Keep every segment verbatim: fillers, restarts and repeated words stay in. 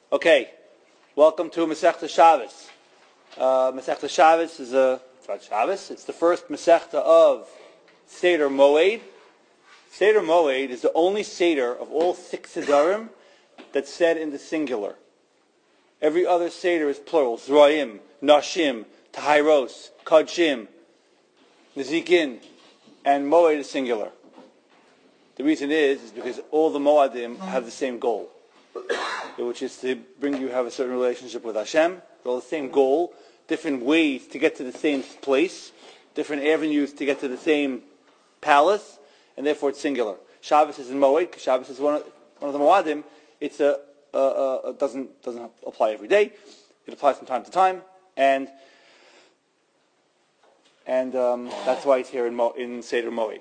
Okay, welcome to Masechta Shabbos. Uh, Masechta Shabbos is a it's not Shabbos. It's the first Masechta of Seder Moed. Seder Moed is the only Seder of all six Sedarim that's said in the singular. Every other Seder is plural: Zroim, Nashim, Tahiros, Kodshim, Nezikin, and Moed is singular. The reason is, is because all the Moadim have the same goal, which is to bring you have a certain relationship with Hashem. They're all the same goal, different ways to get to the same place, different avenues to get to the same palace, and therefore it's singular. Shabbos is in Moed, because Shabbos is one of, one of the Moadim. It's a, a, a, a doesn't doesn't apply every day. It applies from time to time, and and um, that's why it's here in, Mo, in Seder Moed.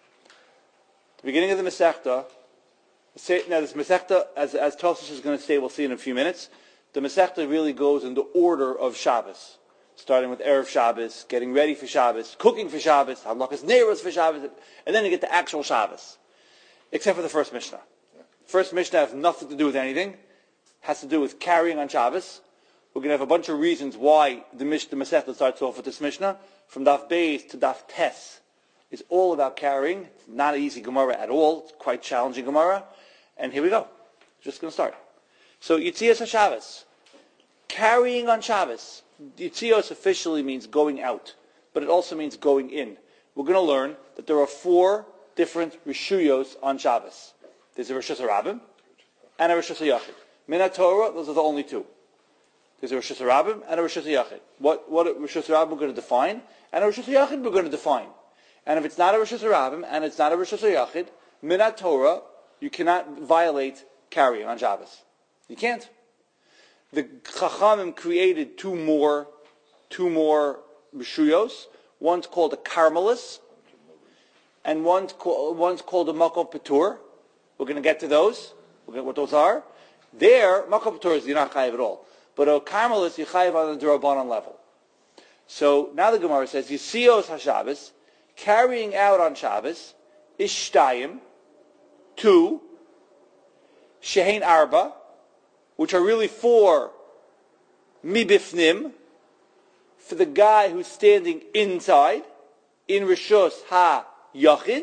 The beginning of the Masechta. Now this Masechta, as, as Tosfos is going to say, we'll see in a few minutes, the Masechta really goes in the order of Shabbos, starting with Erev Shabbos, getting ready for Shabbos, cooking for Shabbos, Hadlakas Neiros for Shabbos, and then you get to actual Shabbos, except for the first Mishnah. First Mishnah has nothing to do with anything, has to do with carrying on Shabbos. We're going to have a bunch of reasons why the, Mish, the Masechta starts off with this Mishnah, from Daf Beis to Daf Tes. It's all about carrying. It's not an easy Gemara at all. It's quite challenging Gemara. And here we go. Just going to start. So Yitzias HaShabbos. Carrying on Shabbos. Yitzios officially means going out, but it also means going in. We're going to learn that there are four different Rishuyos on Shabbos. There's a Rosh Hashanah and a Rosh Hashanah. Minat Torah, those are the only two. There's a Rosh Hashanah and a Rosh Hashanah. What, what a Rosh Hashanah we're going to define, and a Rosh Hashanah we're going to define. And if it's not a Rosh Hashanah and it's not a Rosh Hashanah, Minat Torah, you cannot violate carrying on Shabbos. You can't. The Chachamim created two more, two more Rishuyos. One's called a Carmelis, and one's called, one's called a Makom Patur. We're going to get to those. We're going to, what those are. There, Makom Patur is you're not chayiv at all. But a Carmelis, you're chayiv on the Durabanan level. So now the Gemara says, Yisios HaShabbos, carrying out on Shabbos, is Shtayim, two, Shehein Arba, which are really four, Mibifnim, for the guy who's standing inside, in Rishus HaYachid.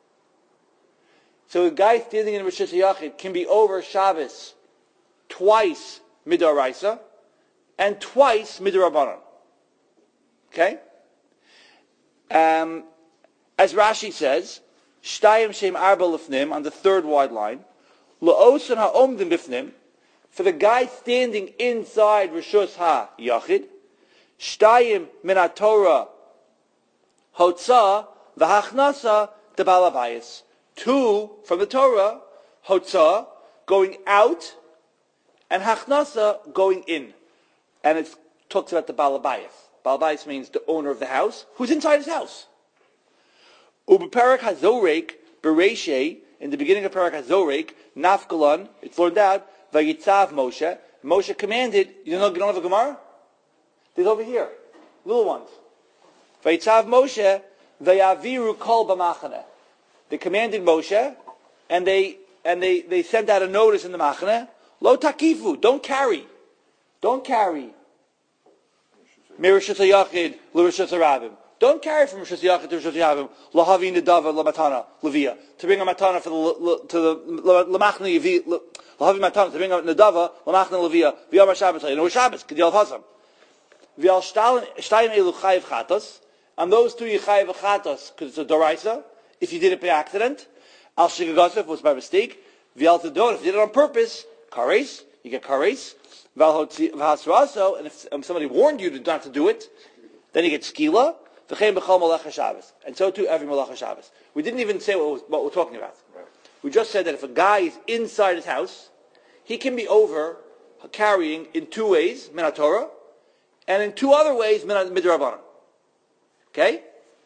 So a guy standing in Rishus HaYachid can be over Shabbos twice Midaraisa, and twice Midarabanan. Okay? Um, as Rashi says, Shtayim Shem Arba Lifnim, on the third wide line, La'osan ha'omdim bifnim, for the guy standing inside Rishus HaYachid, Shtayim Minat Torah Hotza V'hachnasa Debal Abayis. Two from the Torah, Hotza, going out, and Hachnasa, going in. And it talks about the Baal Abayis. Baal Abayis means the owner of the house, who's inside his house. Ubeparak HaZorek, Bereshe, in the beginning of Parak HaZorek, Nafkalan, it's learned out, Vayitzav Moshe. Moshe commanded, you don't, you don't have a Gemara? There's over here, little ones. Vayitzav Moshe, Vayaviru Kol B'machane. They commanded Moshe, and they and they, they sent out a notice in the Machane, Lo Takifu, don't carry. Don't carry. Mirishus HaYachid, L'Rishus HaRabim. Don't carry from Rishus HaYachid to Rishus HaYavim, Lahavi Nedava, Lamatana, Levia. To bring a matana for the, to the, Lamachna Yevi, Lahavi Matana, to bring a Nedava, Lamachna Levia, V'yam HaShabbos, and it was Shabbos, K'diyal Chasam. V'yal Shtayim Elu Chayiv Chatos, and those two you Chayiv Chatos, because it's a Doraisa, if you did it by accident, Al Shigagosef was by mistake, V'yal Tador, if you did it on purpose, Kares, you get Kares, V'hasraso, and if somebody warned you not to do it, then you get Skila, and so too every Malacha Shabbos. We didn't even say what, was, what we're talking about. Right. We just said that if a guy is inside his house, he can be over carrying in two ways, Minat Torah, and in two other ways, Minat Midrabanan. Okay?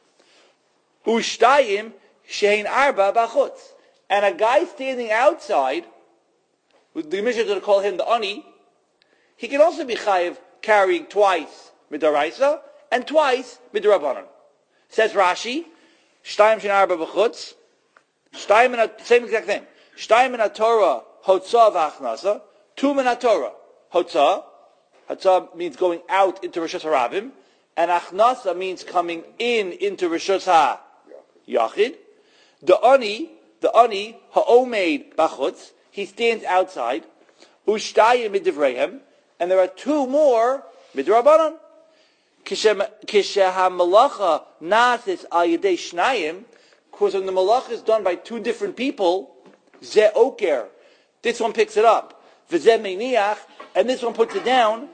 Ushtayim shein arba bachutz. And a guy standing outside, with the Mishnah is going to call him the Ani, he can also be chayiv carrying twice Midaraisa, and twice Midrabanan. Says Rashi, Shtayim shein arba b'chutz, Shtayim in a, same exact thing. Shtayim in a Torah, Hotza v'achnasa, Two min Torah. Hotzah. Hotzah means going out into Rishus Harabim. And Achnasa means coming in into Rishus HaYachid. The Ani, the Ani, Ha'omeid Bachutz, he stands outside. Ushtayim midivrehem. And there are two more midrabanan. Kisheha malacha nasis al yedei shnayim. Because when the malacha is done by two different people, ze oker. This one picks it up. V'ze meiniach. And this one puts it down.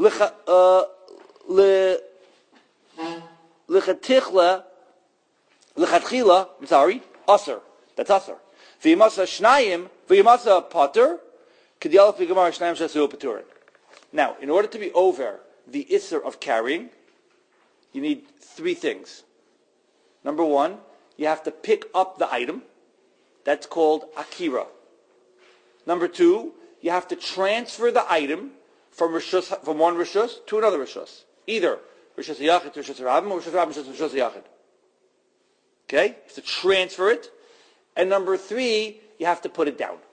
Lechatchila. Lechatchila. I'm sorry. Aser. That's aser. V'yimasa shnayim. V'yimasa pater. K'dialef v'gemar shnayim shasu paturin. Now, in order to be over the isser of carrying, you need three things. Number one, you have to pick up the item. That's called akira. Number two, you have to transfer the item from rishus, from one rishus to another rishus. Either rishus yachid to rishus rabim or rishus rabim to rishus yachid. Okay? You have to transfer it. And number three, you have to put it down.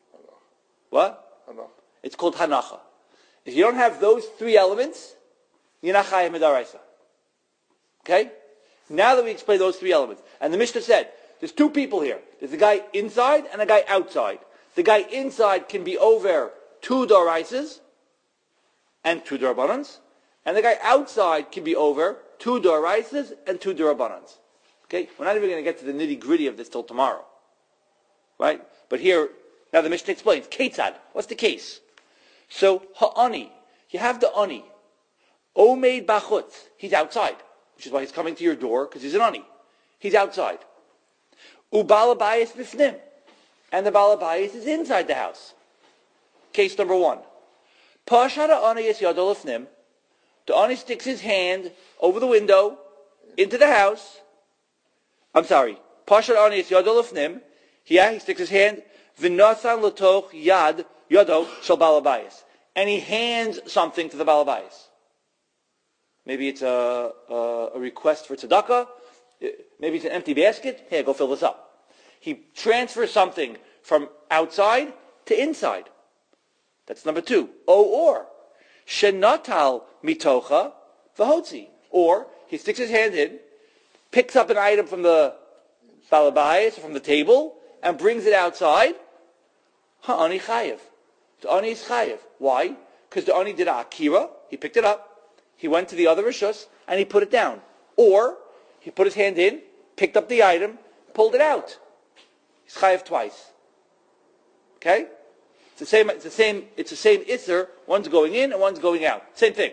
What? Hanach. It's called hanacha. If you don't have those three elements, you're not chayav midaraisa. Okay? Now that we explain those three elements, and the Mishnah said, there's two people here. There's a guy inside and a guy outside. The guy inside can be over two daraisas and two darabanans, and the guy outside can be over two daraisas and two darabanans. Okay? We're not even going to get to the nitty gritty of this till tomorrow. Right? But here, now the Mishnah explains, Ketzad, what's the case? So, ha'ani, you have the ani. Omeid bachutz, he's outside, which is why he's coming to your door, because he's an ani. He's outside. Ubalabayis bifnim, and the balabayis is inside the house. Case number one. Pashara ani is yadolifnim. The ani sticks his hand over the window, into the house. I'm sorry. Pashara ani is yadolifnim. Yeah, he sticks his hand. V'nasan l'toch yad Yodo shel balabayis, and he hands something to the balabayis. Maybe it's a, a, a request for tzedakah. Maybe it's an empty basket. Here, go fill this up. He transfers something from outside to inside. That's number two. O or shenatal mitocha v'hotzi, or he sticks his hand in, picks up an item from the balabayis, from the table, and brings it outside. Ha'ani chayev. The ani is chayev. Why? Because the ani did a akira. He picked it up. He went to the other rishus and he put it down. Or he put his hand in, picked up the item, pulled it out. He's chayev twice. Okay? It's the same. It's the same. It's the same isser. One's going in and one's going out. Same thing.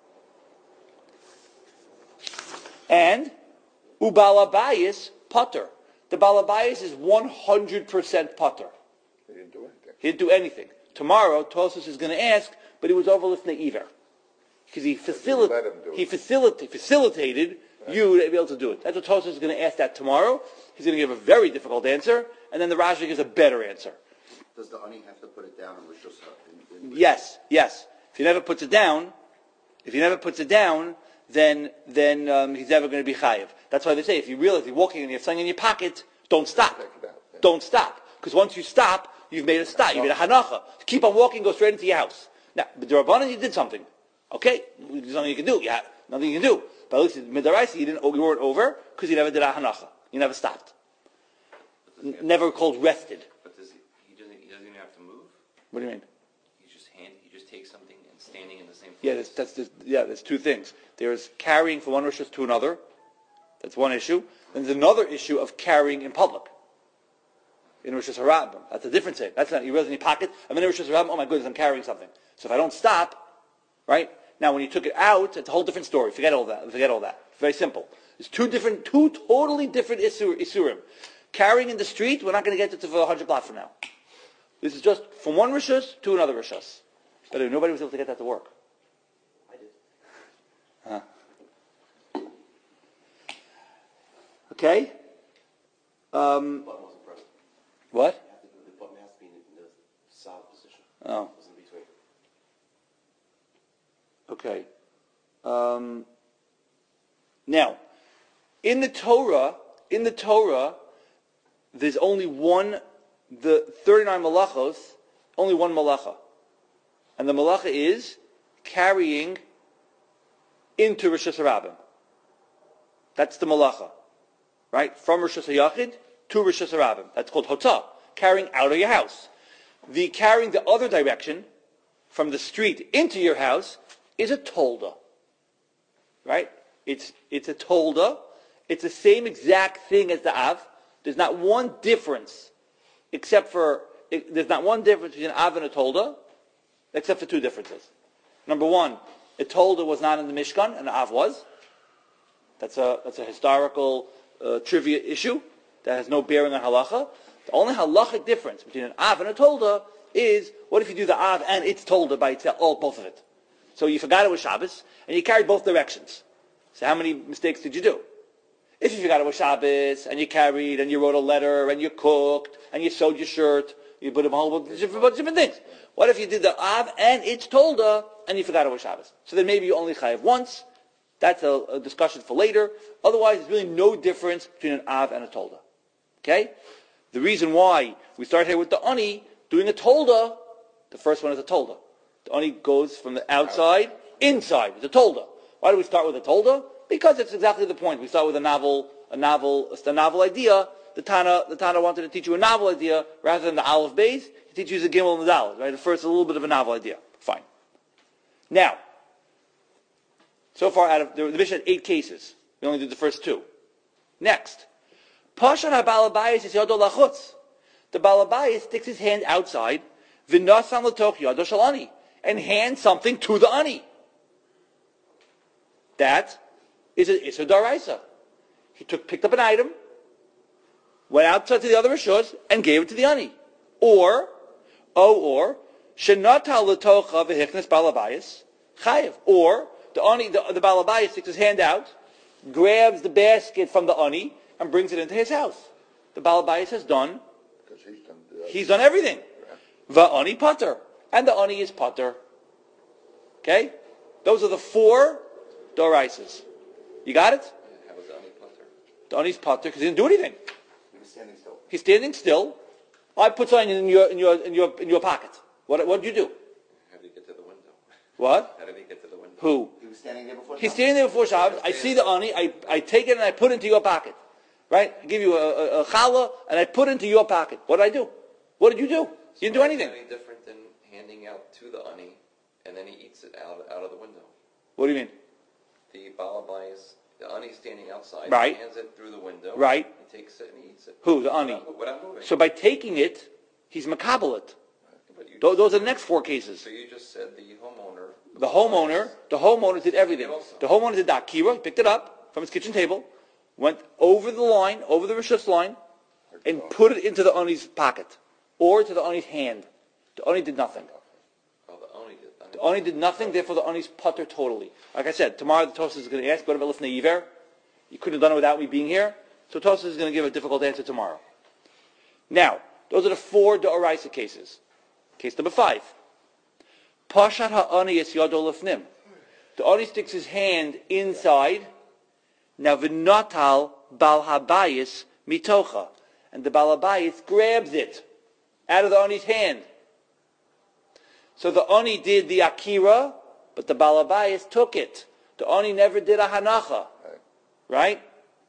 And ubalabayis potter. The balabayis is one hundred percent potter. He didn't do anything. He didn't do anything. Tomorrow, Tosus is going to ask, but he was overlifting Iver. Because he, facil- he facilita- facilitated right. you to be able to do it. That's what Tosus is going to ask that tomorrow. He's going to give a very difficult answer, and then the Rashi gives a better answer. Does the ani have to put it down or just in, in Yes, yes. If he never puts it down, if he never puts it down, then then um, he's never going to be chayiv. That's why they say, if you realize you're walking and you have something in your pocket, don't stop. Yeah. Don't stop. Because once you stop, you've made a stop. You made a hanacha. Keep on walking, go straight into your house. Now, with the Rabbanan, you did something. Okay? There's nothing you can do. Yeah, nothing you can do. But at least in Midaraisa, you didn't, you weren't over because you never did a hanacha. You never stopped. N- never called rested. But does he, he doesn't he doesn't even have to move? What do you mean? He just hand he just takes something and standing in the same place. Yeah, that's, that's, that's yeah. There's two things. There's carrying from one rishus to another. That's one issue. Then there's another issue of carrying in public. In Rishus Harabim. That's a different thing. That's not, you realize in your pocket, I'm in Rishus Harabim, oh my goodness, I'm carrying something. So if I don't stop, right? Now when you took it out, it's a whole different story. Forget all that. Forget all that. Very simple. It's two different, two totally different isur, isurim. Carrying in the street, we're not going to get to for one hundred blocks from now. This is just from one Rishus to another Rishus. But nobody was able to get that to work. I did. Huh. Okay? Um... What? The button has to be in the solid position. Oh. It was in between. Okay. Um, now, in the Torah, in the Torah, there's only one, the thirty-nine malachos, only one malacha. And the malacha is carrying into Rosh Hashanah. That's the malacha. Right? From Rosh Hashanah to Rosh Hashanah. That's called hotah, carrying out of your house. The carrying the other direction, from the street into your house, is a tolda. Right? It's it's a tolda. It's the same exact thing as the av. There's not one difference, except for, it, there's not one difference between an av and a tolda, except for two differences. Number one, a tolda was not in the Mishkan, and an av was. That's a that's a historical uh, trivia issue that has no bearing on halacha. The only halachic difference between an av and a tolda is, what if you do the av and its tolda by itself, all both of it? So you forgot it was Shabbos, and you carried both directions. So how many mistakes did you do? If you forgot it was Shabbos, and you carried, and you wrote a letter, and you cooked, and you sewed your shirt, you put a whole bunch of different, different things. What if you did the av and its tolda, and you forgot it was Shabbos? So then maybe you only chayav once. That's a, a discussion for later. Otherwise, there's really no difference between an av and a tolda. Okay? The reason why we start here with the ani, doing a tolda, the first one is a tolda. The ani goes from the outside, inside. It's a tolda. Why do we start with a tolda? Because it's exactly the point. We start with a novel, a novel, a novel idea. The Tana, the Tana wanted to teach you a novel idea rather than the Aleph Beis. He teaches you the Gimel and the Dalet, right? At first, a little bit of a novel idea. Fine. Now, so far out of the, the Mishnah had eight cases. We only did the first two. Next, Pashan haBalabayis is yodo lachutz. The Balabayis sticks his hand outside, v'nasan l'toch yodo shel ani, and hands something to the ani. That is a Issur Daraisa. He took, picked up an item, went outside to the other Rishos, and gave it to the ani. Or, oh, or, shenatal l'tocha v'hichnes balabayis chayev. Or, the ani, the, the balabayis sticks his hand out, grabs the basket from the ani, and brings it into his house. The balabayis has done, He's done, uh, he's done everything. Va'ani pater. And the ani is pater. Okay? Those are the four Doraisas. You got it? How was the ani pater? The ani's pater because he didn't do anything. he was standing still. He's standing still. I put something in your in your in your in your pocket. What what did you do? How did he get to the window? What? How did he get to the window? Who? He was standing there before. He's Shabbos. standing there before Shabbos. I see the ani. I, I take it and I put it into your pocket. Right? I give you a, a, a challah and I put it into your pocket. What did I do? What did you do? You didn't do anything. Is it any different than handing out to the ani and then he eats it out out of the window? What do you mean? The balabayis, the ani standing outside, Right. he hands it through the window. Right. He takes it and he eats it. Who? The ani. Without, without moving. So by taking it, he's makabel it. But you Those, just- those are the next four cases. So you just said the homeowner. The homeowner, the homeowner did everything. Also. The homeowner did the akira, picked it up from his kitchen table, went over the line, over the rishus line, and put it into the oni's pocket or to the oni's hand. The oni did nothing. Oh, the ani did. The oni did nothing. Therefore, the oni's putter totally. Like I said, tomorrow the Tosfos is going to ask, "What about lifnei iver? You couldn't have done it without me being here." So Tosfos is going to give a difficult answer tomorrow. Now, those are the four D'oraisa cases. Case number five. Pashat ha'ani es yado lefnim. The ani sticks his hand inside. Now v'natal bal habayis mitocha, and the bal habayis grabs it out of the ani's hand. So the ani did the akira, but the bal habayis took it. The ani never did a hanacha, right?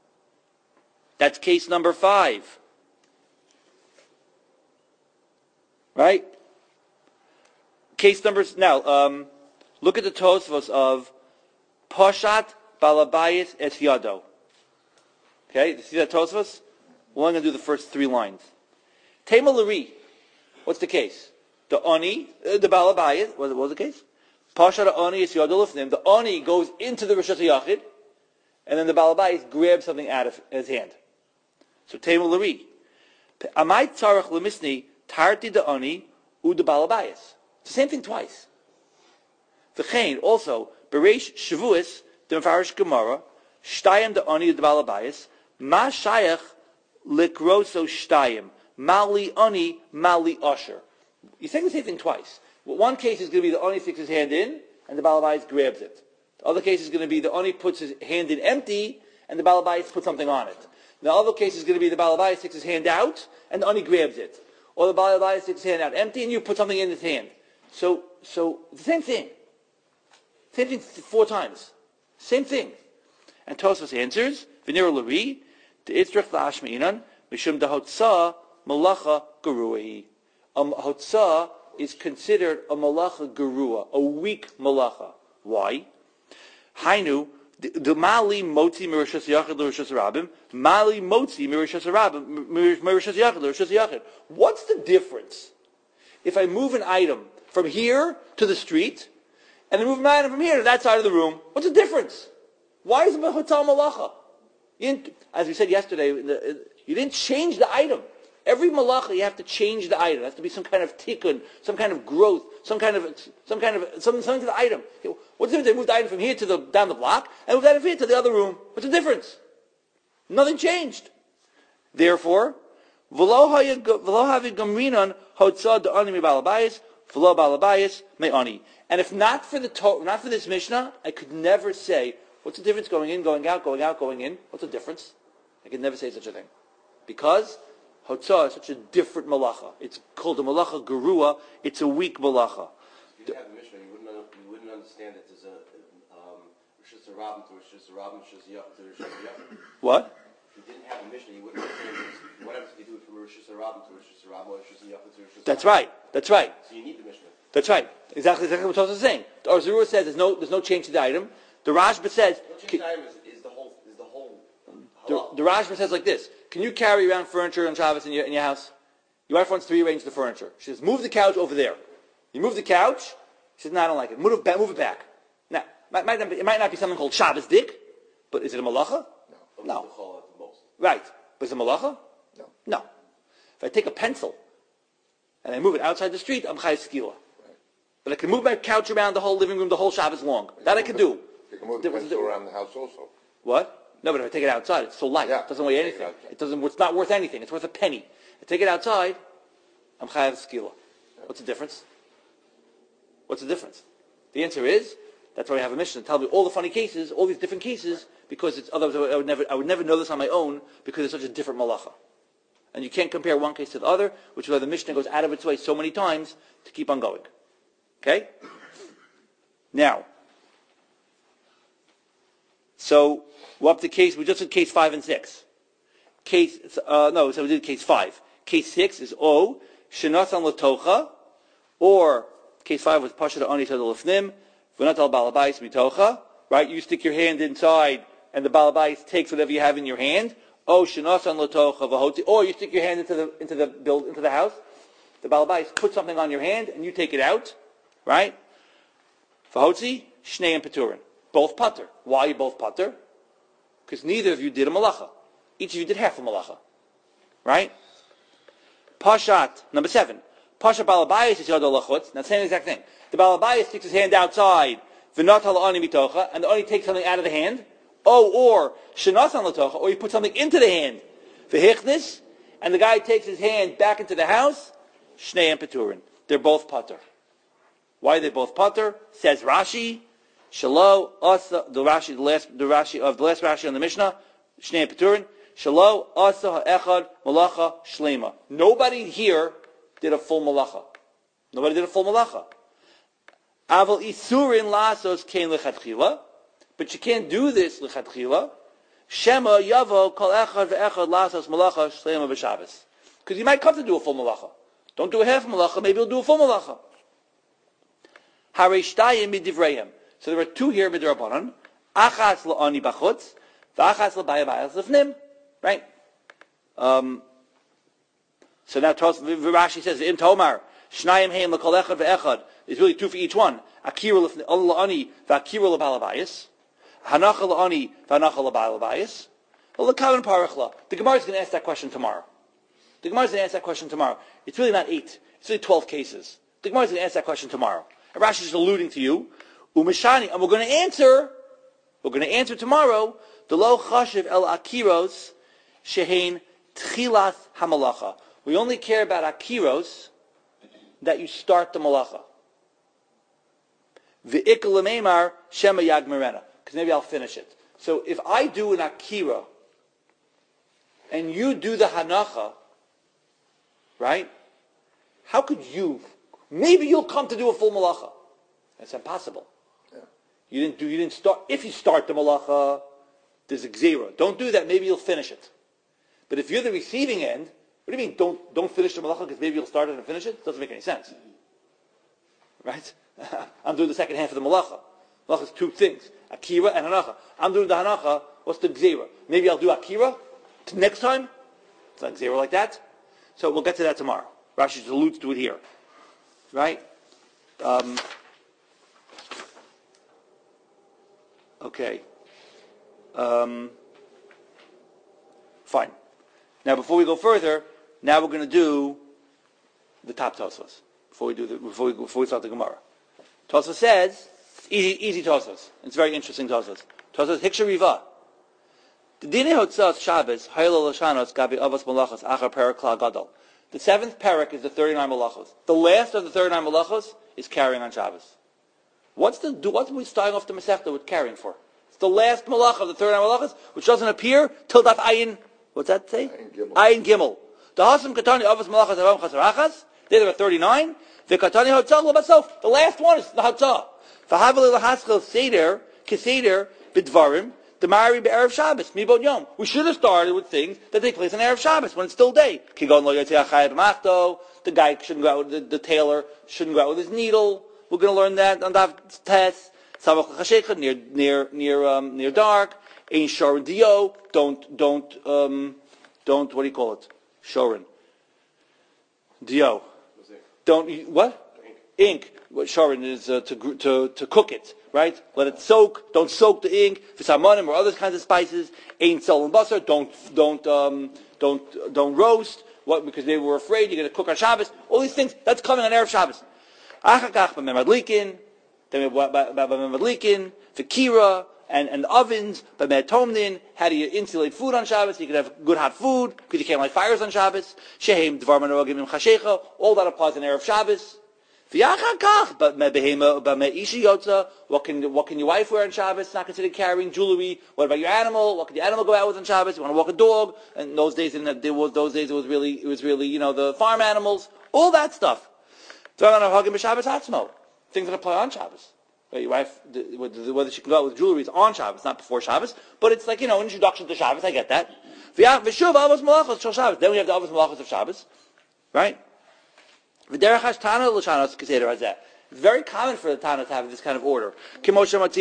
That's case number five, right? Case number now. Um, look at the Tosfos of Pashat Balabayis es Yado. Okay, you see that Tosfos? We're only going to do the first three lines. Tema Lari. What's the case? The Ani, uh, the Balabayis, what was the case? Pashat Ani es Yado Lifnim. The Ani goes into the Rishus HaYachid, and then the Balabayis grabs something out of his hand. So Tema Lari. Amai Tzarech Lemisni Tarti the Ani u the Balabayis. It's the same thing twice. V'chein, also, Bereish Shavuos, the Mefarish Gemara, Shtayim the Ani the Balabayis, Ma Shayach Likroso Shtayim, Mali Ani, Mali Usher. You're saying the same thing twice. Well, one case is going to be the Ani sticks his hand in, and the Balabayis grabs it. The other case is going to be the Ani puts his hand in empty, and the Balabayis puts something on it. The other case is going to be the Balabayis sticks his hand out, and the Ani grabs it. Or the Balabayis sticks his hand out empty, and you put something in his hand. So so the same thing. Same thing four times. Same thing. And Tosfos answers, V'nira l'ri, De'itzrich la'ashme'inan, Mishum da'hotza malacha geruahi. A hotza is considered a malacha gerua, a weak malacha. Why? Hainu, the mali motzi mirishas yachid l'rishas rabim, mali motzi mirishas rabim, mirishas yachid l'rishas yachid. What's the difference if I move an item from here to the street, and then move an item from here to that side of the room? What's the difference? Why is it a hotel malacha? You didn't, as we said yesterday, the, you didn't change the item. Every malacha you have to change the item. There has to be some kind of tikkun, some kind of growth, some kind of some kind of something, something to the item. What's the difference? They moved the item from here to the down the block, and moved the item from here to the other room. What's the difference? Nothing changed. Therefore, v'lo havi gamrinan hotzah da'ani mi balabayis v'lo balabayis me'ani. And if not for the to- not for this Mishnah, I could never say what's the difference going in, going out, going out, going in. What's the difference? I could never say such a thing because Hotzah is such a different malacha. It's called a malacha gerua. It's a weak malacha. If you didn't have a Mishnah, you wouldn't, you wouldn't understand that there's a um, Rosh Hashanah to Rosh Hashanah to Rosh Hashanah. What? If you didn't have a Mishnah, you wouldn't understand what happens if you do it from Rosh Hashanah to Rosh Hashanah or Rosh Hashanah to Rosh Hashanah. That's right. That's right. So you need the Mishnah. That's right. Exactly, exactly what Tosfos is saying. The Or Zarua says there's no there's no change to the item. The Rashba says No change to the item is, is the whole is the whole. the, the Rashba says like this: can you carry around furniture on Shabbos in your in your house? Your wife wants to rearrange the furniture. She says, move the couch over there. You move the couch. She says, no, I don't like it. Move it back. Move it back. Now, it might, not be, it might not be something called Shabbos dik, but is it a malacha? No. No. The most. Right. But is it a malacha? No. No. If I take a pencil and I move it outside the street, I'm chayav skila. Right. But I can move my couch around the whole living room the whole Shabbos long. That I can do. You can move the pencil around the house also. What? No, but if I take it outside, it's so light. Yeah. It doesn't weigh anything. It doesn't. It's not worth anything. It's worth a penny. I take it outside, I'm chayav skila. What's the difference? What's the difference? The answer is that's why we have a Mishnah. Tell me all the funny cases, all these different cases, because it's otherwise I would never, I would never know this on my own because it's such a different malacha, and you can't compare one case to the other, which is why the Mishnah goes out of its way so many times to keep on going. Okay. Now, so we're up to case. We just did case five and six. Case uh, no, so we did case five. Case six is O, Shenasan Latocha, or case five was Pasha Ani to the Lefnim, V'natal Balabais Mitocha, right? You stick your hand inside, and the Balabais takes whatever you have in your hand. O Shenasan Latocha V'hoti, or you stick your hand into the into the build into the house. The Balabais put something on your hand, and you take it out, right? V'hoti, Shnei and Peturin, both pater. Why are you both pater? Because neither of you did a malacha. Each of you did half a malacha, right? Pashat, number seven. Pashat Balabayas is Yodol Lachutz. Now, same exact thing. The Balabayas sticks his hand outside, V'natal Ani Mitocha, and the Ani takes something out of the hand. Oh, or Shenasan Latocha, or you put something into the hand. V'hichnis, and the guy takes his hand back into the house. Shnei and Peturin. They're both pater. Why are they both pater? Says Rashi, Shalo, Asa, the Rashi, the last, the Rashi of the last Rashi on the Mishnah, Shnei and Peturin. Shalo, Asa, Ha'echad, Malacha, Shlema. Nobody here did a full malacha. Nobody did a full malacha. Aval isurin lasos kein lechatchila, but you can't do this lechatchila. Shema yavo kol echad ve'echad lasos malacha shlema b'Shabbos. Because you might come to do a full malacha. Don't do a half malacha. Maybe you'll do a full malacha. Harei shtayim midivreim. So there are two here midrabanan. Achas la'ani b'chutz, v'achas la'bayavayas lefnim. Right? Um, so now Rashi says, Im Tomar, Shnayim Heim L'Kol Echad Ve'echad, is really two for each one. Akira L'Ani V'Akira L'Balabayis, Hanacha L'Ani V'Hanacha L'Balabayis, L'Kavan Parachla. The Gemara is going to ask that question tomorrow. The Gemara is going to ask that question tomorrow. It's really not eight. It's really twelve cases. The Gemara is going to ask that question tomorrow. And Rashi is alluding to you, Umeshani, and we're going to answer, we're going to answer tomorrow, the Lo Chashiv El Akiros, Shehein Tchilas Hamalacha. We only care about Akiros that you start the malacha. V'ikal Meimar Shema Yagmerena. Because maybe I'll finish it. So if I do an Akira and you do the Hanacha, right? How could you maybe you'll come to do a full malacha. That's impossible. Yeah. You didn't do. You didn't start. If you start the malacha, there's a gzera. Don't do that. Maybe you'll finish it. But if you're the receiving end, what do you mean? Don't don't finish the malacha because maybe you'll start it and finish it? Doesn't make any sense, right? I'm doing the second half of the malacha. Malacha is two things: akira and hanacha. I'm doing the hanacha. What's the gzera? Maybe I'll do akira t- next time. It's not gzera like that. So we'll get to that tomorrow. Rashi just alludes to it here, right? Um, okay. Um, fine. Now, before we go further, now we're going to do the top Tosfos. Before we do the, before we before we start the Gemara, Tosfos says easy, easy Tosfos. It's very interesting Tosfos. Tosfos Hiksha Riva. The Dinei Hotzas Shabbos Haylo Lashanos Gabi Avos Malachos Achar Perak Kla Gadol. The seventh parak is the thirty-nine malachos. The last of the thirty-nine malachos is carrying on Shabbos. What's the what's we starting off the Masechta with carrying for? It's the last malach of the thirty-nine malachos, which doesn't appear till Daf Ayin. What's that say? Ayin Gimel. Ayin Gimel. The Hasim Katani Avos Malachos Avam Chasarachas. There are thirty-nine. The Katani Hotzah Lobasof. The last one is the Hotzah. V'havali Lahaskal Seder Keseder Bidvarim. The Mari Be'erev Shabbos, Mibod Yom. We should have started with things that take place on Erev Shabbos when it's still day. Kigon lo yotzei achayat machto. The guy shouldn't go out with the, the tailor shouldn't go out with his needle. We're going to learn that on Daf Tes. Samach l'chashecha near near near um, near dark. Ein shorin dio. Don't don't um, don't what do you call it? Shorin dio. Don't what? Ink. What shorin is uh, to to to cook it. Right? Let it soak. Don't soak the ink. V'samanim or other kinds of spices. Ain't sol and basar. Don't don't um, don't don't roast. What? Because they were afraid you're going to cook on Shabbos. All these things. That's coming on Erev Shabbos. Achakach b'memadlikin. Then b'memadlikin. V'kira and and ovens. B'metomnin. How do you insulate food on Shabbos? You can have good hot food because you can't light fires on Shabbos. Shehem dvar manogim im chashecha. All that applies on Erev Shabbos. But what can what can your wife wear on Shabbos? It's not considered carrying jewelry. What about your animal? What can the animal go out with on Shabbos? You want to walk a dog? And those days, in there was those days, it was really it was really you know the farm animals, all that stuff. Things that apply on Shabbos. Your wife, whether she can go out with jewelry is on Shabbos, not before Shabbos, but it's like you know an introduction to Shabbos. I get that. Then we have the Avos Malachos of Shabbos, right? It's very common for the Tana to have this kind of order. We find that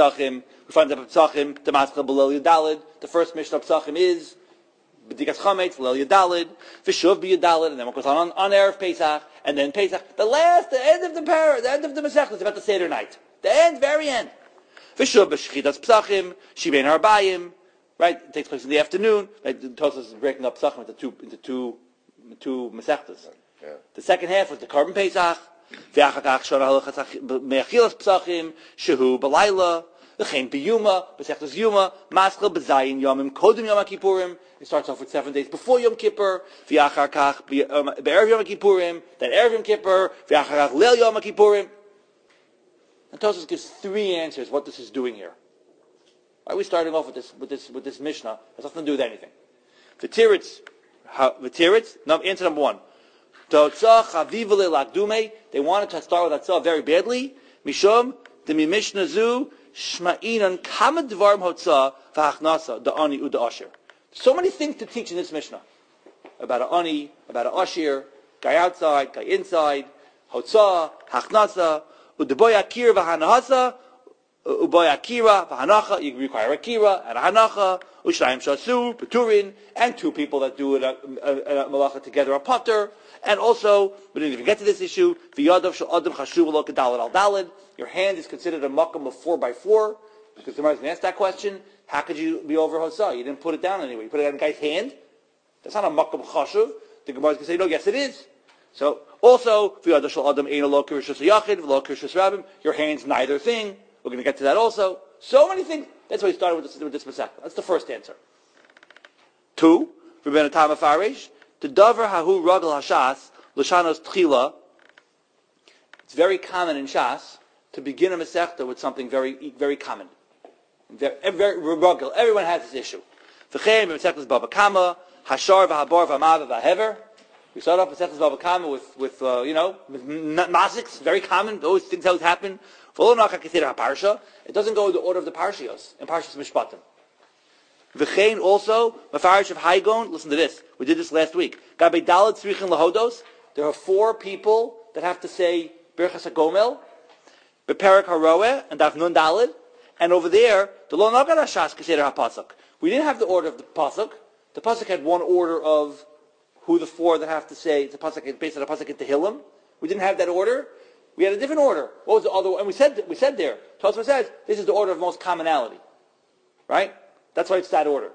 P'Psachim, the first Mishnah of P'Psachim is B'dikas Chametz, L'el Yadalid, V'shuv B'Yadalid, and then what goes on on Erev Pesach, and then Pesach. The last, the end of the parah, the end of the Masechta is about the Seder night. The end, very end. V'shuv B'Shchitas P'Psachim, Shibein Harbayim, right? It takes place in the afternoon. Right? The Tosfos is breaking up P'Psachim into two, into two, two Masechtas. Yeah. The second half was the Korban Pesach. V'achakach shana halachas me'achilas psachim shehu b'layla v'chein b'yuma b'sechtas yuma maschel b'zayin yomim kodem Yom Kippurim. It starts off with seven days before Yom Kippur. V'achakach be'erev Yom Kippurim, then erev Yom Kippur. V'achakach leil Yom Kippurim. And Tosfos gives three answers what this is doing here. Why are we starting off with this with this with this Mishnah? It has nothing to do with anything. The Tiritz, the Tiritz. No, answer number one. They wanted to start with Atzah very badly. Mishom the Mishnah zu shma'inan kama dvarim hotzah v'achnasa the ani u'da asher. So many things to teach in this Mishnah about an ani, about an asher, guy outside, guy inside, hotzah, hachnasa, u'deboy akira v'hanahasa, u'boy akira v'hanacha. You require akira and a hanacha. U'shnayim shasu peturin, and two people that do a, a, a, a malacha together a potter. And also, we didn't even get to this issue. Your hand is considered a makam of four by four, because the Gemara is going to ask that question. How could you be over Hosah? You didn't put it down anyway. You put it on a guy's hand. That's not a makam chashuv. The Gemara is going to say, no, yes, it is. So, also, your hand's neither thing. We're going to get to that also. So many things. That's why he started with this, with this Masechta. That's the first answer. Two, Rebbeinu Tam Farish. The davar hahu ragel hashas l'shanos tchila. It's very common in Shas to begin a Masechta with something very, very common, very, very ragel. Everyone has this issue. V'chein b'Masechtas Bava Kama hashar v'habar v'amav v'hahever. We start off Maseches Bava Kama with, with uh, you know, masiks, very common. Those things always happen. It doesn't go in the order of the Parshios, in Parshas Mishpatim. V'chein also, Mefarish of Haigon, listen to this. We did this last week. Gabe Dalet Tzrichin Lahodos. There are four people that have to say Birchas HaGomel, Beperak HaRoeh, and Daf Nun Daled. And over there, the Lo Nagad HaShas Keseder HaPasuk. We didn't have the order of the Pasuk. The Pasuk had one order of who the four that have to say, it's a Pasuk, based on a Pasuk in Tehillim. We didn't have that order. We had a different order. What was the other? And we said we said there. Tosfos says this is the order of most commonality, right? That's why it's that order.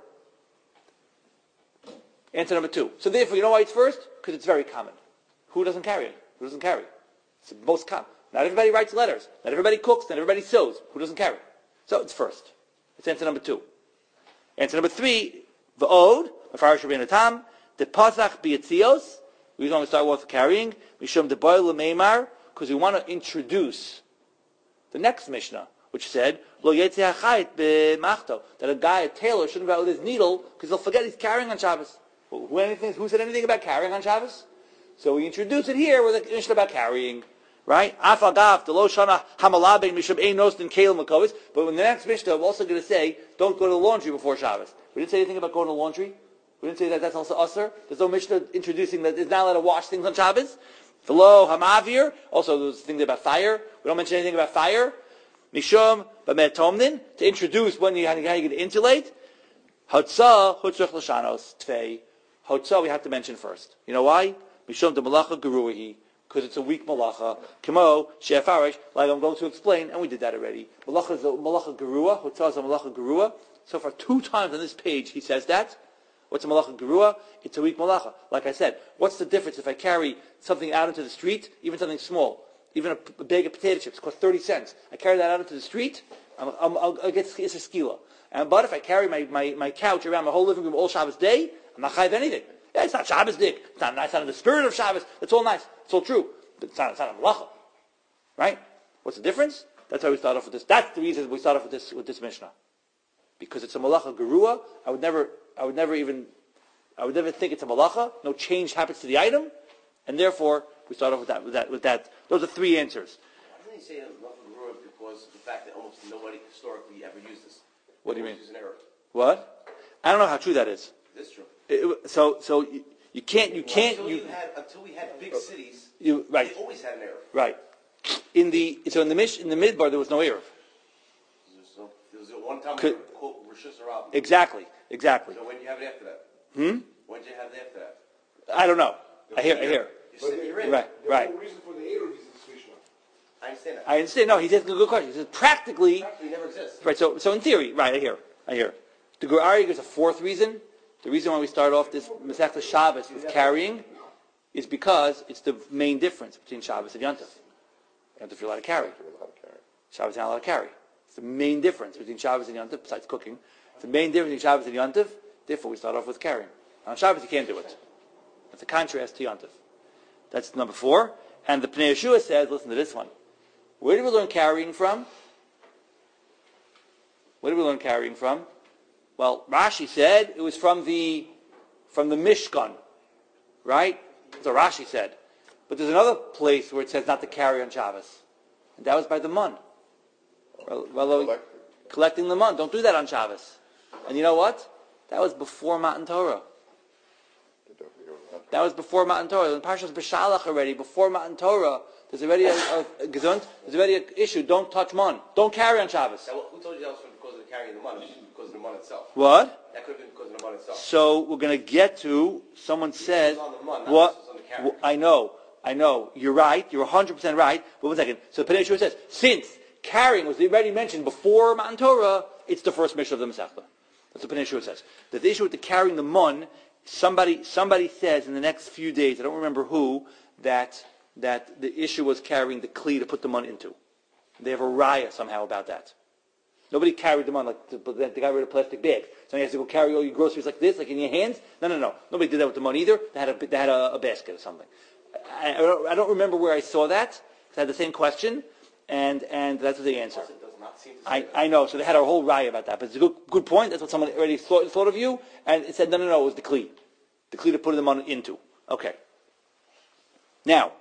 Answer number two. So therefore, you know why it's first? Because it's very common. Who doesn't carry it? Who doesn't carry? It's the most common. Not everybody writes letters. Not everybody cooks. Not everybody sews. Who doesn't carry? So it's first. It's answer number two. Answer number three. The ode. Mefarish Rabbeinu Tam. The pasach b'yetzios. We want to start with carrying. Mishum deboil l'meimar. Because we want to introduce the next Mishnah, which said, Lo yetzeh hachayit b'machto, that a guy, a tailor, shouldn't go out with his needle because he'll forget he's carrying on Shabbos. Well, who, anything, who said anything about carrying on Shabbos? So we introduce it here with a Mishnah about carrying, right? Afagav, the lo shana hamalabe mishum ein nos din kelim makovis. But in the next Mishnah, we're also going to say, don't go to the laundry before Shabbos. We didn't say anything about going to the laundry. We didn't say that that's also usher. There's no Mishnah introducing that it's not allowed to wash things on Shabbos. V'lo hamavir. Also, there's things about fire. We don't mention anything about fire. Mishum b'met tomnin, to introduce when you how you get to insulate. Hotzah hutzrich l'shanos tvei. Hotzah we have to mention first. You know why? Mishum de malacha geruahi, because it's a weak malacha. Kamo she'afarish, like I'm going to explain, and we did that already. Malacha is a malacha gerua. Hotzah is a malacha gerua. So far, two times on this page he says that. What's a malacha gerua? It's a weak malacha. Like I said, what's the difference if I carry something out into the street, even something small, even a, a bag of potato chips, costs thirty cents. I carry that out into the street, I'm, I'm, I'll, I'll get it's a skila. And but if I carry my, my, my couch around my whole living room all Shabbos day, I'm not chayiv anything. Yeah, it's not Shabbos day. It's not nice. It's not in the spirit of Shabbos. It's all nice. It's all true. But it's not, it's not a malacha. Right? What's the difference? That's why we start off with this. That's the reason we start off with this with this Mishnah. Because it's a malacha gerua. I would never I would never even I would never think it's a malacha. No change happens to the item, and therefore we start off with that. With that. With that. Those are three answers. Why didn't he say malacha gerua? Because of the fact that almost nobody historically ever used this. What do you mean? Use an error. What? I don't know how true that is. That's true. It, so so you, you can't you can't until you, you had until we had big cities. You right. They always had an error. Right. In the so in the mish in the midbar there was no eruv. So there was a one time Could, quote Rosh Hashanah. Exactly. Exactly. So when do you have it after that? Hmm. When do you have it after that? I don't know. I hear. I hear. You're sitting here in. Right. Right. The reason for the Eruv is the Mishnah. I understand that. I understand. No, he's asking a good question. He says practically. Practically never exists. Right. So so in theory, right. I hear. I hear. The Gur Aryeh gives a fourth reason. The reason why we start off this Masechta Shabbos with carrying is because it's the main difference between Shabbos and Yontif. Yontif you're allowed to carry. Shabbos you're not allowed to carry. It's the main difference between Shabbos and Yontif, besides cooking. It's the main difference between Shabbos and Yontif. Therefore, we start off with carrying. On Shabbos, you can't do it. That's a contrast to Yontif. That's number four. And the Pnei Yeshua says, listen to this one. Where do we learn carrying from? Where do we learn carrying from? Well, Rashi said it was from the from the Mishkan, right? That's what Rashi said. But there's another place where it says not to carry on Shabbos, and that was by the mun. Well, well Collect. collecting the mun. Don't do that on Shabbos. And you know what? That was before Matan Torah. That was before Matan Torah. In Parshas B'Shalach already, before Matan Torah, there's already a, a, a gesund, there's already an issue. Don't touch mun. Don't carry on Shabbos. Now, who told you that was because of carrying the money? Because of the money itself. What? That could have been because of the money itself. So we're going to get to, someone said, on the mun, not what? on the carrier. I know, I know. You're right. You're one hundred percent right. But one second. So Pnei Yeshua says, since carrying was already mentioned before Matan Torah, it's the first mission of the Masechta. That's what Pnei Yeshua says. That the issue with the carrying the mun, somebody somebody says in the next few days, I don't remember who, that that the issue was carrying the kli to put the mun into. They have a raya somehow about that. Nobody carried them on like the, the guy with a plastic bag. So you have to go carry all your groceries like this, like in your hands. No, no, no. Nobody did that with the money either. They had a, they had a, a basket or something. I, I, don't, I don't remember where I saw that. I had the same question, and and that's what they answered. It does not seem to say I, that. I know. So they had a whole raya about that. But it's a good good point. That's what someone already thought, thought of you, and it said no, no, no. It was the kli, the kli to put them on into. Okay, Now,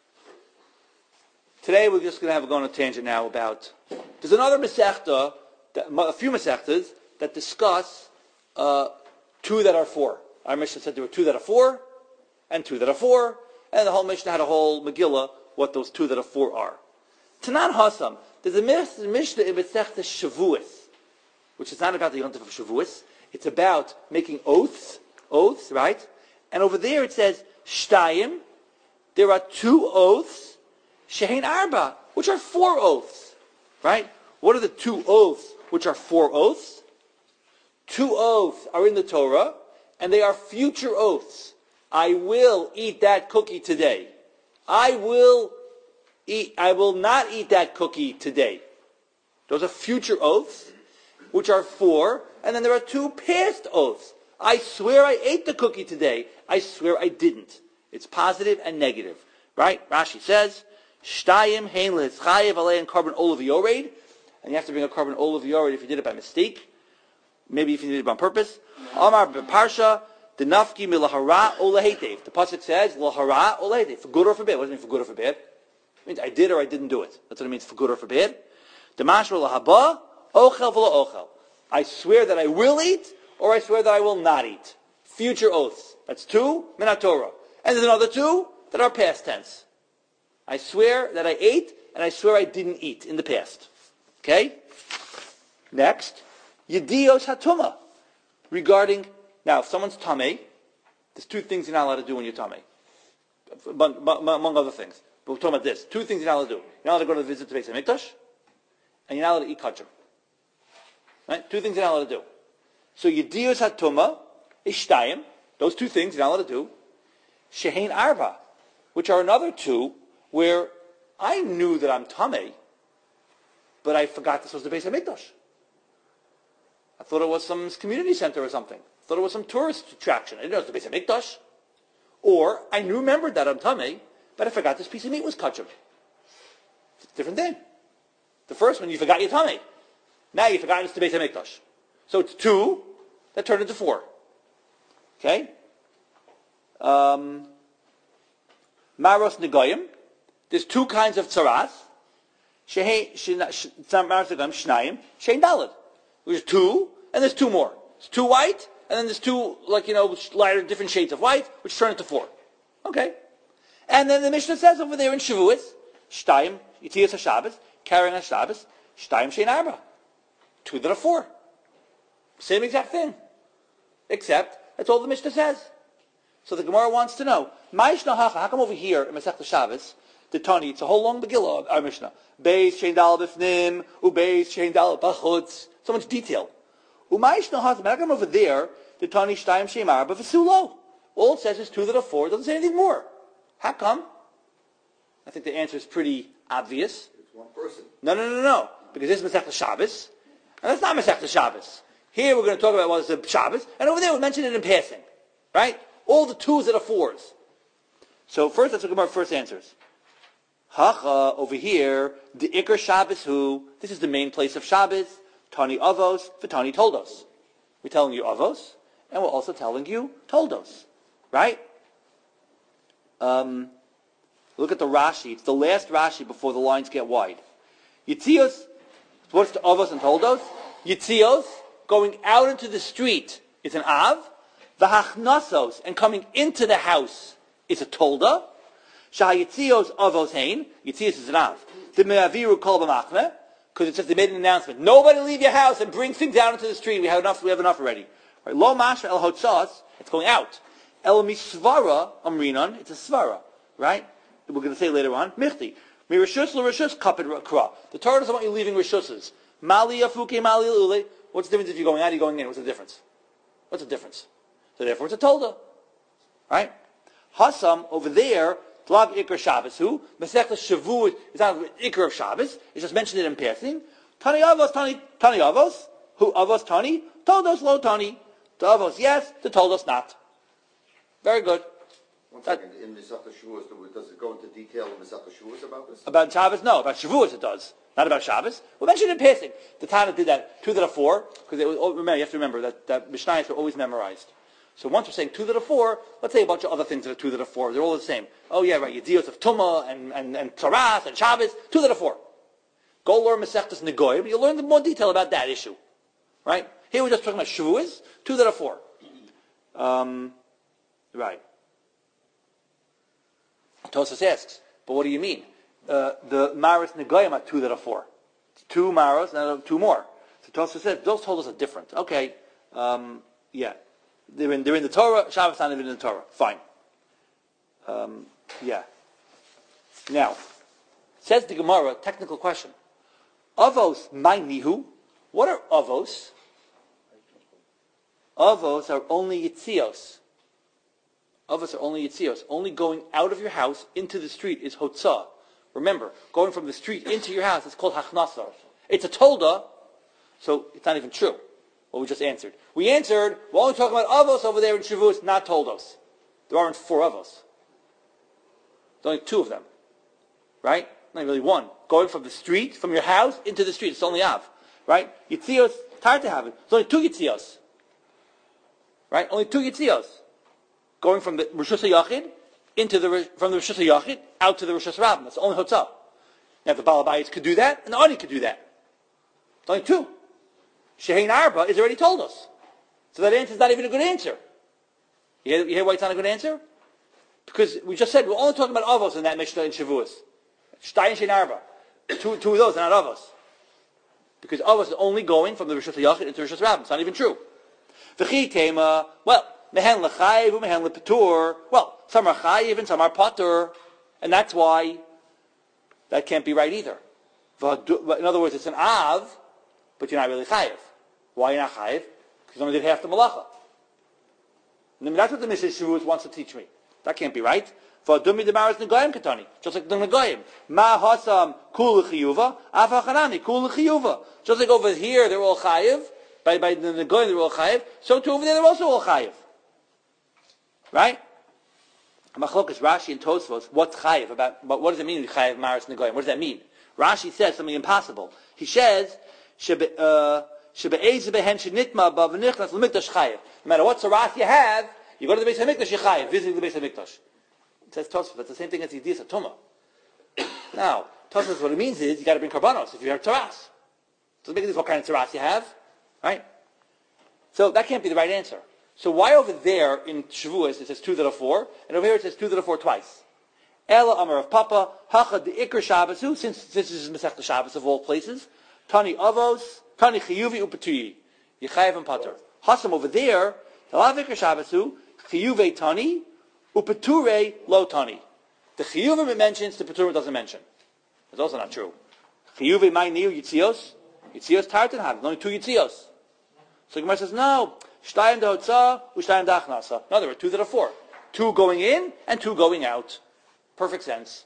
today we're just going to have a go on a tangent now about, there's another Masechta, that, a few Masechtas, that discuss uh, two that are four. Our Mishnah said there were two that are four, and two that are four, and the whole Mishnah had a whole Megillah, what those two that are four are. Tanan Hasam, there's a Mishnah in Masechta Shavuos, which is not about the Yontif of Shavuos, it's about making oaths, oaths, right? And over there it says, Shtayim, there are two oaths, Shehein Arba, which are four oaths, right? What are the two oaths which are four oaths? Two oaths are in the Torah, and they are future oaths. I will eat that cookie today. I will eat, I will not eat that cookie today. Those are future oaths, which are four, and then there are two past oaths. I swear I ate the cookie today. I swear I didn't. It's positive and negative, right? Rashi says, Shtayim hein le'eschayev alein carbon olav yored, and you have to bring a carbon olav yored if you did it by mistake. Maybe if you did it on purpose. Amar beparsha denafki milahara olahetev. The pasuk says lahara olahetev, for good or for bad. What does it mean for good or for bad? It means I did or I didn't do it. That's what it means for good or for bad. Demashra lahaba ochel v'lo ochel. I swear that I will eat, or I swear that I will not eat. Future oaths. That's two, Minat Torah. And there's another two that are past tense. I swear that I ate, and I swear I didn't eat in the past. Okay? Next, Yedios HaTumah. Regarding, now if someone's tamei, there's two things you're not allowed to do when you're tamei. Among other things. But we're talking about this. Two things you're not allowed to do. You're not allowed to go to visit the Beis HaMikdash, and you're not allowed to eat kosher. Right? Two things you're not allowed to do. So Yedios HaTumah, Ishtayim, those two things you're not allowed to do. Shehein Arba, which are another two, where I knew that I'm tamei, but I forgot this was the Beis HaMikdash. I thought it was some community center or something. I thought it was some tourist attraction. I didn't know it was the Beis HaMikdash. Or I knew, remembered that I'm tamei, but I forgot this piece of meat was kosher. It's a different thing. The first one, you forgot your tamei. Now you forgot it's the Beis HaMikdash. So it's two that turned into four. Okay? Um, Maros Negoyim. There's two kinds of tzaras. Maros Negoyim, Shnayim, Shein Daled. There's two, and there's two more. There's two white, and then there's two, like, you know, lighter, different shades of white, which turn into four. Okay. And then the Mishnah says over there in Shavuos, Shtayim, Yitzias HaShabbos, carrying HaShabbos, Shtayim Shein Arba. Two that are four. Same exact thing. Except, that's all the Mishnah says. So the Gemara wants to know, Ma'ishna Hacha, how come over here in Masechta Shabbos, the Tani, it's a whole long Megillah of our Mishnah. Beis Shein Dal B'fnim, Ubeis Shein Dal B'chutz. So much detail. U'Ma'ishna Hacha, how come over there, the Tani Shtayim Shein Arba V'sulo? All it says is two that are four, it doesn't say anything more. How come? I think the answer is pretty obvious. It's one person. No, no, no, no. Because this is Masechta Shabbos, and that's not Masechta Shabbos. Here we're going to talk about what is the Shabbos, and over there we mentioned it in passing. Right? All the twos that are fours. So first, let's look at our first answers. Hacha, over here, the Iker Shabbos who, this is the main place of Shabbos, Tani Avos, V'Tani Toldos. We're telling you Avos, and we're also telling you Toldos. Right? Um, look at the Rashi. It's the last Rashi before the lines get wide. Yitzios, what's the Avos and Toldos? Yitzios, going out into the street, is an Av. V'hachnasos, and coming into the house, is a Tolda. Shahayitzios Avos hein, Yitzios is an Av. The Me'aviru kol b'machmeh, because it says they made an announcement. Nobody leave your house and bring things out into the street. We have enough. We have enough already. Right? Lo mashra el hotzas. It's going out. El misvara amrinon. It's a svara. Right? We're going to say later on. Michti. Mirishus l'rishus kapid kra. The Torah doesn't want you leaving rishusas. Mali afuke mali lule. What's the difference if you're going out or you're going in? What's the difference? What's the difference? So therefore it's a tolda. Right? Hasam over there. Tlag Iker Shabbos, who Masechta Shavuot is not Iker of Shabbos. It's just mentioned it in passing. Tani Avos, Tani Tani Avos, who Avos Tani, Toldos lo Tani. To Avos yes, to Toldos not. Very good. One second. In Masechta Shavuos, does it go into detail in Masechta Shavuos about this? About Shabbos, no. About Shavuos it does. Not about Shabbos. We mentioned it in passing. The Tana did that. Two that are four, because remember you have to remember that that Mishnayos are always memorized. So once we're saying two to the four, let's say a bunch of other things that are two to the four. They're all the same. Oh yeah, right. Yediyot of Tumah and and and Taras and Shabbos, two to the four. Go learn Masechtas Negoyim. You'll learn more detail about that issue, right? Here we're just talking about Shavuos, two to the four. Um, right. Tosas asks, but what do you mean? Uh, the Maris Negoyim are two that are four. It's two Maros and two more. So Tosas says, those totals are different. Okay, um, yeah. They're in, they're in the Torah, Shabbos not even in the Torah. Fine. Um, yeah. Now, says the Gemara, technical question. Avos, my nihu. What are avos? Avos are only yitzios. Avos are only yitzios. Only going out of your house into the street is hotzah. Remember, going from the street into your house is called hachnasa. It's a tolda, so it's not even true. What we just answered. We answered, we're only talking about avos over there in Shavuos, not toldos. There aren't four avos. There's only two of them. Right? Not really one. Going from the street, from your house, into the street. It's only av. Right? Yitzios, it's hard to have it. It's only two yitzios. Right? Only two yitzios. Going from the Rishus HaYachid, into the, from the Rishus HaYachid, out to the Rishus Rabbim. That's only hotzah. Now the Baal Bayis could do that, and the Ani could do that. It's only two. Shehein Arba is already told us. So that answer is not even a good answer. You hear, you hear why it's not a good answer? Because we just said we're only talking about avos in that Mishnah in Shavuos. Shtay and Shehein Arba. Two, two of those are not avos. Because avos is only going from the Rishus HaYachid into Rishus Rabbim. It's not even true. V'chi tema, well, mehen l'chayiv u'mehen l'petur. Well, some are chayiv and some are patur. And that's why that can't be right either. In other words, it's an av, but you're not really chayiv. Why you're not chayiv? Because you only did half the malacha. And that's what the Mishnah Shavuos wants to teach me. That can't be right. Just like the Negoyim. Ma hasam kul chiyuva, afachanami kul chiyuva. Just like over here they're all chayiv, by, by the Negoyim they're all chayiv, so too over there they're also all chayiv. Right? Machlokas Rashi and Tosfos, what's chayiv? About, but what does it mean chayiv maris Negoyim? What does that mean? Rashi says something impossible. He says, no matter what saras you have, you go to the Beis HaMikdash, you're chayiv, visiting the Beis HaMikdash. It says Tosfos, that's the same thing as Yediyas HaTumah. Now, Tosfos, what it means is, you got to bring karbanos if you have taras. Doesn't make a difference what kind of taras you have, right? So that can't be the right answer. So why over there in Shavuos it says two that are four, and over here it says two that are four twice? Ela Amar of Papa, Hacha the Iker Shabbasu, since, since this is Masechta Shabbos of all places, Tani Avos, Tani Chiyuvi Upatuyi, Yechayev and Pater. Hasam over there, Talav Iker Shabbasu, Chiyuve Tani, Upature Lo Tani. The Chiyuvim it mentions, the Patur doesn't mention. It's also not true. Chiyuve Mai Niu Yitzios, Yitzios Tartan have, only two Yitzios. So Gemara says, no, Shtayim de Hotzah, Ushtayim de Achnasa. No, there are two that are four. Two going in, and two going out. Perfect sense.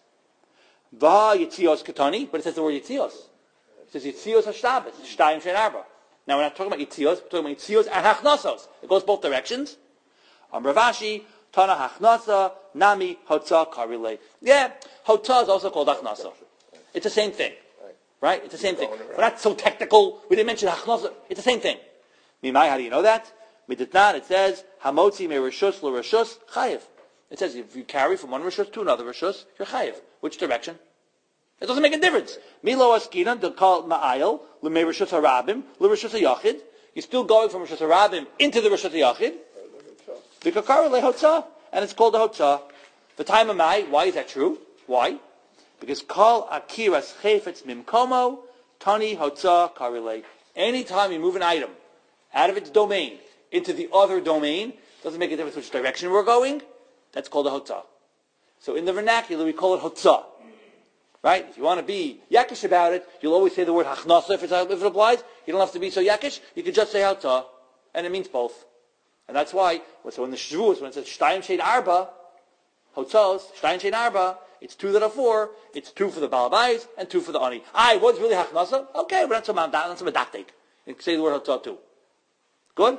Va Yitzios Katani, but it says the word Yitzios. It says Yitzios HaShabbos, Shtayim Shein Arba. Now we're not talking about Yitzios, we're talking about Yitzios and Hachnasos. It goes both directions. Am Ravashi, Tana Hachnasa, Nami Hotzah Karile. Yeah, Hotzah is also called Achnasa. It's the same thing. Right? It's the same thing. We're not so technical. We didn't mention Hachnasa. It's the same thing. Mimai, how do you know that? Miditnan, it says, Hamotzi me Rishus lo Rishus, Chayiv. It says if you carry from one Rishus to another Rishus, you're Chayiv. Which direction? It doesn't make a difference. Milo Askinan, the call Ma'ayel, L'me Rishus HaRabim, L'Rishus HaYachid. You're still going from Rishus HaRabim into the Rishus HaYachid. The Kakar Le Hotzah, and it's called the Hotzah. The time of Mai, why is that true? Why? Because Kol Akiras Chefetz Mimkomo, Tani Hotzah Karile. Anytime you move an item out of its domain into the other domain, doesn't make a difference which direction we're going, that's called a hotzah. So in the vernacular, we call it hotzah. Right? If you want to be yakish about it, you'll always say the word hachnasa if, if it applies. You don't have to be so yakish. You can just say hotzah, and it means both. And that's why, so in the Shavuos, when it says shtayim shein arba, hotzahs, shtayim shein arba, it's two that are four, it's two for the Baal Bayis, and two for the Ani. Aye, what's really hachnasa? Okay, but that's a medaktik. You can say the word hotzah too. Good?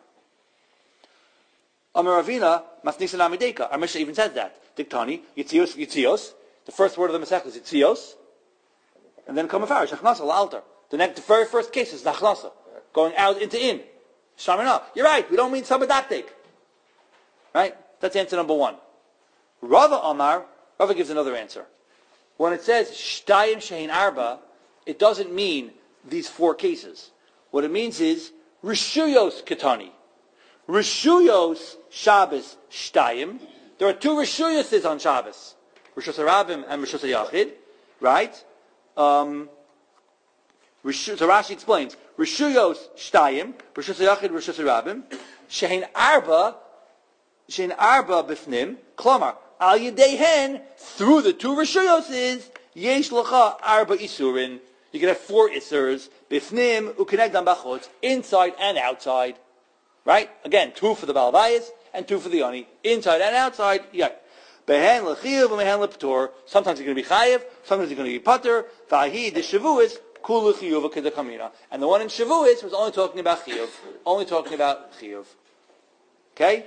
Amar Ravina, Masnisan Amideka. Our Mishnah even says that. Diktani, Yitzios, Yitzios. The first word of the Masech is Yitzios. And then Kamafarish, Achnasa, La'altar. The next, the very first case is Achnasa. Going out into in. Shamanah. You're right, we don't mean Sabadaktik. Right? That's answer number one. Rava Amar, Rava gives another answer. When it says Shtayim Shein Arba, it doesn't mean these four cases. What it means is Rishuyos Ketani. Rishuyos Shabbos Shtayim. There are two Rishuyoses on Shabbos. Rishus HaRabim and Rishus HaYachid. Right? Um, Rishu, so Rashi explains. Rishuyos Shtayim. Rishus HaYachid, Rishus HaRabim. Shein Arba. Shein Arba Bifnim. Klamar. Al Yedehen, through the two Rishuyoses, Yesh Lacha Arba Isurin. You can have four Isurs, Bifnim, Ukenegdam Bachotz, inside and outside. Right? Again, two for the Balabayas and two for the Oni. Inside and outside, yeah. Behen L'chiyav and Behen L'ptor. Sometimes you're going to be Chayiv, sometimes you're going to be Pater. Vahi de Shavuos, Kulu Chiyuv Kedakamina. And the one in Shavuos was only talking about Chiyuv. Only talking about Chiyuv. Okay?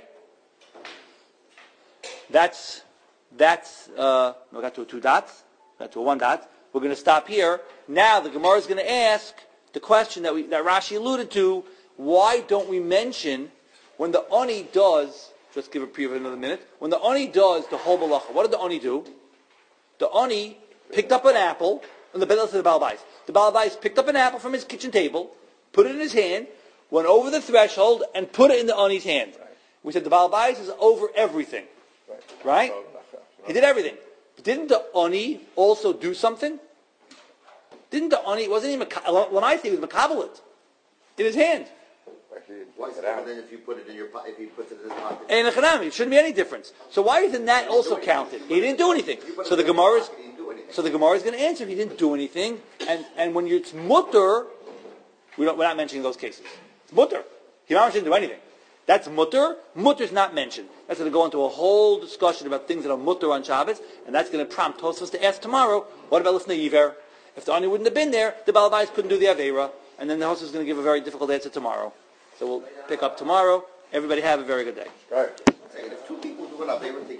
That's, that's, uh, we got to two dots, got to one dot. We're going to stop here. Now the Gemara is going to ask the question that we, that Rashi alluded to, why don't we mention when the Oni does, just give a preview of another minute, when the Oni does the whole Malacha, what did the Oni do? The Oni picked up an apple, and the Bedel said the Balabais. The Balabais picked up an apple from his kitchen table, put it in his hand, went over the threshold, and put it in the Oni's hand. We said the Balabais is over everything. Right? He did everything. But didn't the Oni also do something? Didn't the Oni, wasn't he, when I say he was Makabalit, in his hand. Why is it different than if you put it in your po- if he puts it in his pocket? And in Chanami, it shouldn't be any difference. So why isn't that also counted? He didn't do anything. So the Gemara is, so the Gemara is going to answer he didn't do anything. And and when it's mutter, we don't, we're not mentioning those cases. It's mutter. He didn't do anything. That's mutter. Mutter is not mentioned. That's going to go into a whole discussion about things that are mutter on Shabbos, and that's going to prompt Tosfos to ask tomorrow, what about listening to Yiver? If the Ani wouldn't have been there, the Balabais couldn't do the Aveira, and then the host is going to give a very difficult answer tomorrow. So we'll pick up tomorrow. Everybody have a very good day. Right. If two people do an Aveira,